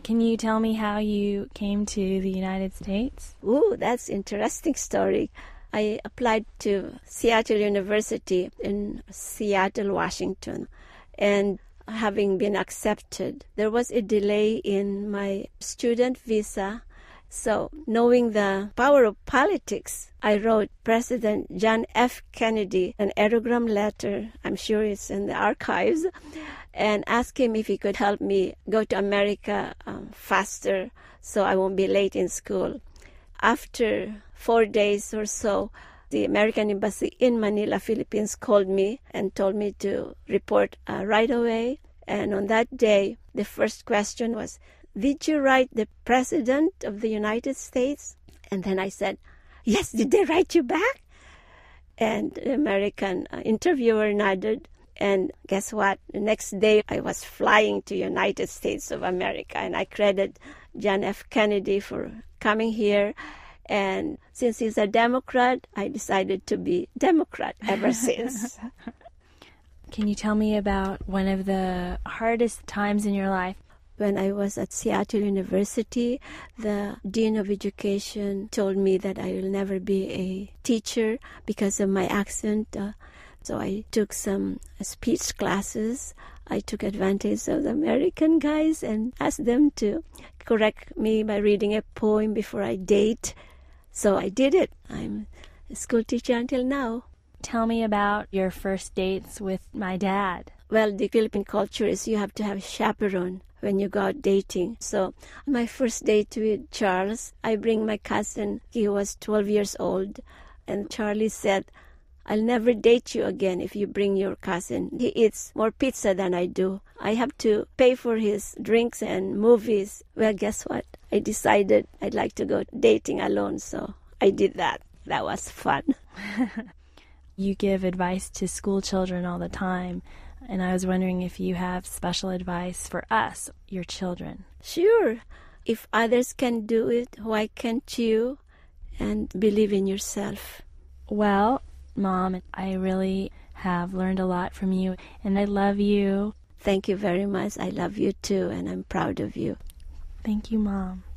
Can you tell me how you came to the United States? Ooh, that's an interesting story. I applied to Seattle University in Seattle, Washington, and having been accepted, there was a delay in my student visa. So, knowing the power of politics, I wrote President John F. Kennedy an aerogram letter, I'm sure it's in the archives, and asked him if he could help me go to America faster so I won't be late in school. After 4 days or so, the American Embassy in Manila, Philippines called me and told me to report right away. And on that day, the first question was, "Did you write the President of the United States?" And then I said, "Yes, did they write you back?" And the American interviewer nodded. And guess what? The next day, I was flying to United States of America. And I credit John F. Kennedy for coming here. And since he's a Democrat, I decided to be Democrat ever since. Can you tell me about one of the hardest times in your life? When I was at Seattle University, the Dean of Education told me that I will never be a teacher because of my accent. So I took some speech classes. I took advantage of the American guys and asked them to correct me by reading a poem before I date. So I did it. I'm a school teacher until now. Tell me about your first dates with my dad. Well, the Philippine culture is you have to have a chaperone when you go out dating. So my first date with Charles, I bring my cousin. He was 12 years old. And Charlie said, "I'll never date you again if you bring your cousin. He eats more pizza than I do. I have to pay for his drinks and movies." Well, guess what? I decided I'd like to go dating alone, so I did that. That was fun. You give advice to school children all the time, and I was wondering if you have special advice for us, your children. Sure. If others can do it, why can't you? And believe in yourself. Well, Mom, I really have learned a lot from you, and I love you. Thank you very much. I love you too, and I'm proud of you. Thank you, Mom.